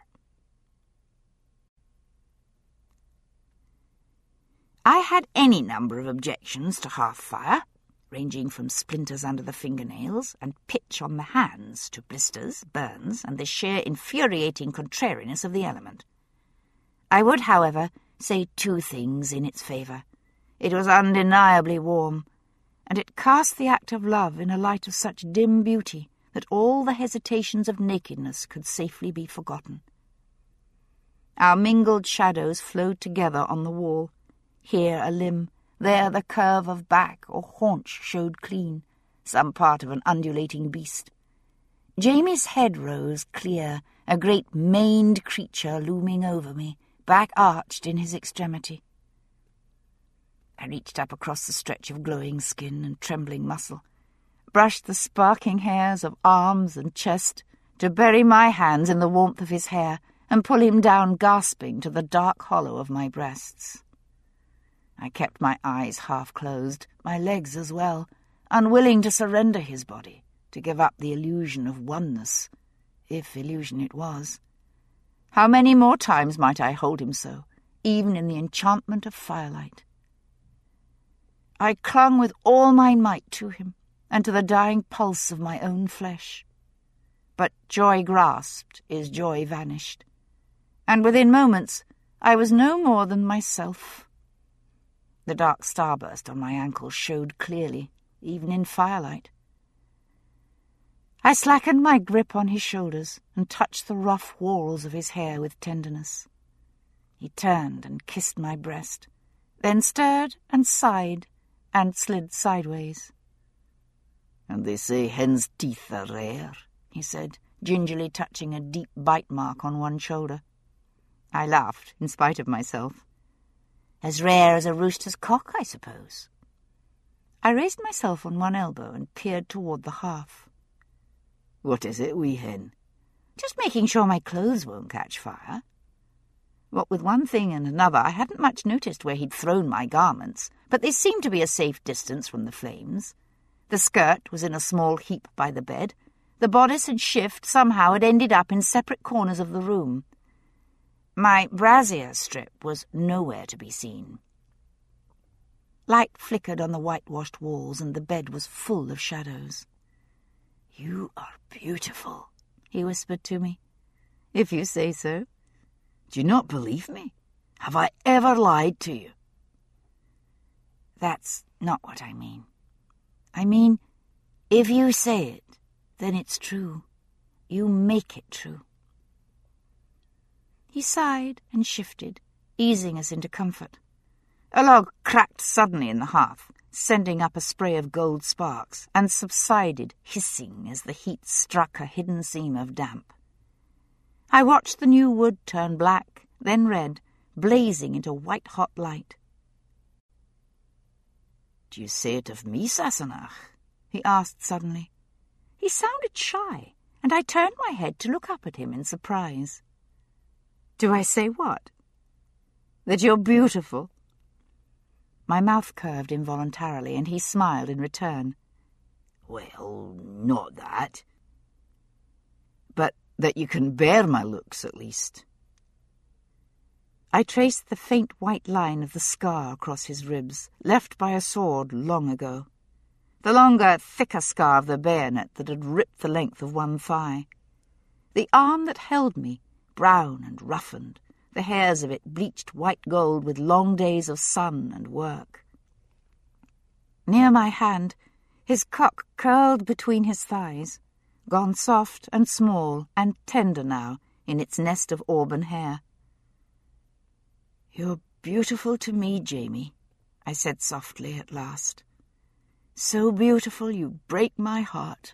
I had any number of objections to hearth-fire, ranging from splinters under the fingernails and pitch on the hands to blisters, burns, and the sheer infuriating contrariness of the element. I would, however, say two things in its favour. It was undeniably warm, and it cast the act of love in a light of such dim beauty that all the hesitations of nakedness could safely be forgotten. Our mingled shadows flowed together on the wall. Here a limb, there the curve of back or haunch showed clean, some part of an undulating beast. Jamie's head rose clear, a great maned creature looming over me, back arched in his extremity. I reached up across the stretch of glowing skin and trembling muscle, brushed the sparking hairs of arms and chest to bury my hands in the warmth of his hair and pull him down gasping to the dark hollow of my breasts. I kept my eyes half closed, my legs as well, unwilling to surrender his body, to give up the illusion of oneness, if illusion it was. How many more times might I hold him so, even in the enchantment of firelight? I clung with all my might to him, and to the dying pulse of my own flesh. But joy grasped is joy vanished, and within moments I was no more than myself. The dark starburst on my ankle showed clearly, even in firelight. I slackened my grip on his shoulders and touched the rough whorls of his hair with tenderness. He turned and kissed my breast, then stirred and sighed and slid sideways. "And they say hen's teeth are rare," he said, gingerly touching a deep bite mark on one shoulder. I laughed, in spite of myself. "As rare as a rooster's cock, I suppose." I raised myself on one elbow and peered toward the hearth. "What is it, wee hen?" "Just making sure my clothes won't catch fire." What with one thing and another, I hadn't much noticed where he'd thrown my garments, but they seemed to be a safe distance from the flames. The skirt was in a small heap by the bed. The bodice and shift somehow had ended up in separate corners of the room. My brassiere strip was nowhere to be seen. Light flickered on the whitewashed walls, and the bed was full of shadows. "You are beautiful," he whispered to me. "If you say so." "Do you not believe me? Have I ever lied to you?" "That's not what I mean. I mean, if you say it, then it's true. You make it true." He sighed and shifted, easing us into comfort. A log cracked suddenly in the hearth, sending up a spray of gold sparks, and subsided, hissing as the heat struck a hidden seam of damp. I watched the new wood turn black, then red, blazing into white-hot light. "Do you say it of me, Sassenach?" he asked suddenly. He sounded shy, and I turned my head to look up at him in surprise. "Do I say what?" "That you're beautiful." My mouth curved involuntarily, and he smiled in return. "Well, not that. But that you can bear my looks, at least." I traced the faint white line of the scar across his ribs, left by a sword long ago. The longer, thicker scar of the bayonet that had ripped the length of one thigh. The arm that held me, brown and roughened, the hairs of it bleached white gold with long days of sun and work. Near my hand, His cock curled between his thighs, gone soft and small and tender now in its nest of auburn hair. "You're beautiful to me, Jamie," I said softly at last. "So beautiful you break my heart."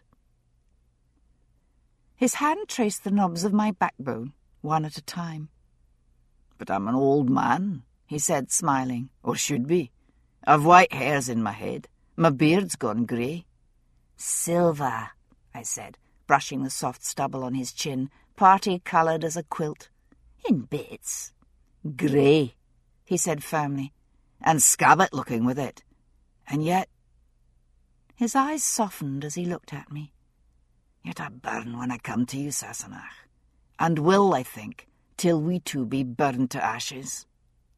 His hand traced the knobs of my backbone, one at a time. "But I'm an old man," he said, smiling, "or should be. I've white hairs in my head. My beard's gone grey." "Silver," I said, brushing the soft stubble on his chin, party-coloured as a quilt. "In bits." "Grey," he said firmly, "and scabbard-looking with it. And yet—" His eyes softened as he looked at me. "Yet I burn when I come to you, Sassenach, and will, I think, till we two be burned to ashes."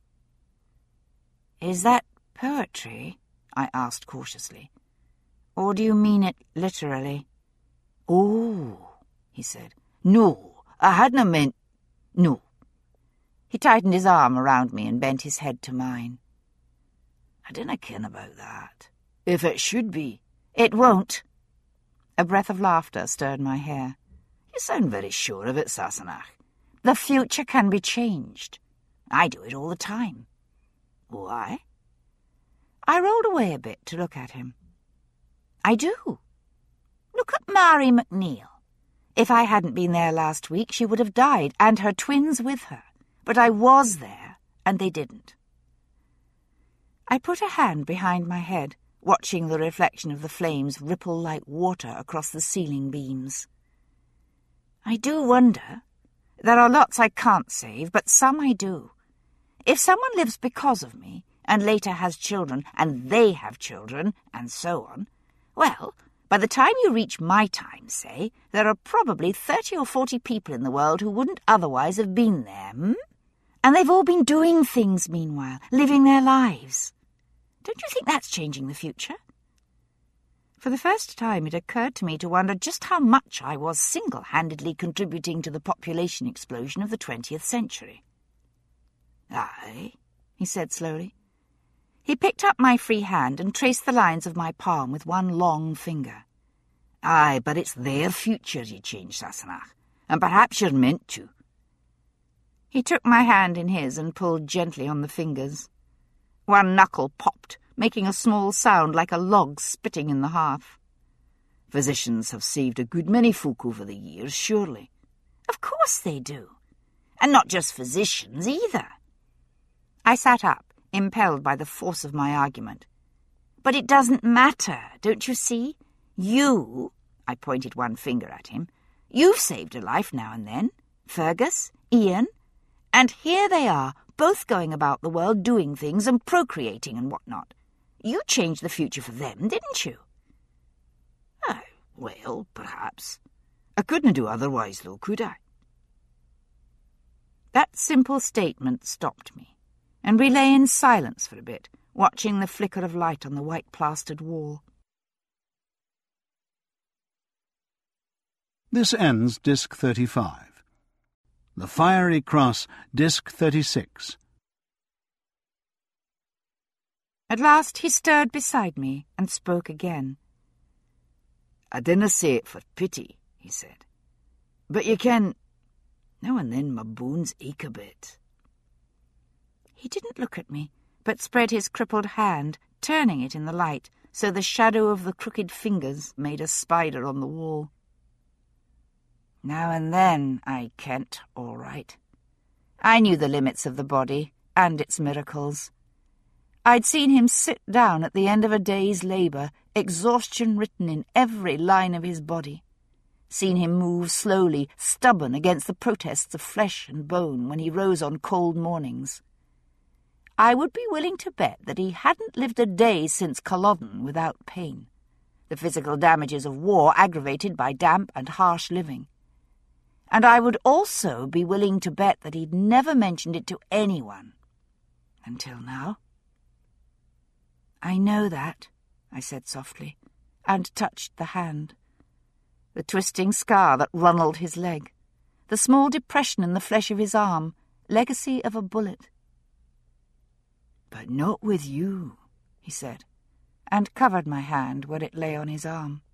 "Is that poetry?" I asked cautiously. "Or do you mean it literally?" "Oh," he said. "No, I hadna meant... no." He tightened his arm around me and bent his head to mine. "I dinna ken about that. If it should be..." "It won't." A breath of laughter stirred my hair. "You sound very sure of it, Sassenach." "The future can be changed. I do it all the time." "Why?" I rolled away a bit to look at him. "I do. Look at Mary McNeil. If I hadn't been there last week, she would have died, and her twins with her. But I was there, and they didn't." I put a hand behind my head, watching the reflection of the flames ripple like water across the ceiling beams. "I do wonder. There are lots I can't save, but some I do. If someone lives because of me, and later has children, and they have children, and so on, well, by the time you reach my time, say, there are probably thirty or forty people in the world who wouldn't otherwise have been there, hmm? And they've all been doing things meanwhile, living their lives. Don't you think that's changing the future?" For the first time it occurred to me to wonder just how much I was single-handedly contributing to the population explosion of the twentieth century. "Aye," he said slowly. He picked up my free hand and traced the lines of my palm with one long finger. "Aye, but it's their future ye change, Sassenach, and perhaps you're meant to." He took my hand in his and pulled gently on the fingers. One knuckle popped, making a small sound like a log spitting in the hearth. "Physicians have saved a good many folk over the years, surely." "Of course they do. And not just physicians either." I sat up, impelled by the force of my argument. "But it doesn't matter, don't you see? You," I pointed one finger at him, "you've saved a life now and then. Fergus, Ian, and here they are, both going about the world doing things and procreating and what-not. You changed the future for them, didn't you?" "Aye, well, perhaps. I couldn't do otherwise, though, could I?" That simple statement stopped me, and we lay in silence for a bit, watching the flicker of light on the white-plastered wall. This ends Disc thirty-five. The Fiery Cross, Disc thirty-six. At last he stirred beside me and spoke again. "I dinna say it for pity," he said, "but you ken, now and then my bones ache a bit." He didn't look at me, but spread his crippled hand, turning it in the light, so the shadow of the crooked fingers made a spider on the wall. Now and then I kent all right. I knew the limits of the body and its miracles. I'd seen him sit down at the end of a day's labour, exhaustion written in every line of his body. Seen him move slowly, stubborn against the protests of flesh and bone when he rose on cold mornings. I would be willing to bet that he hadn't lived a day since Culloden without pain, the physical damages of war aggravated by damp and harsh living. And I would also be willing to bet that he'd never mentioned it to anyone. Until now. "I know that," I said softly, and touched the hand. The twisting scar that runneled his leg, the small depression in the flesh of his arm, legacy of a bullet. "But not with you," he said, and covered my hand where it lay on his arm.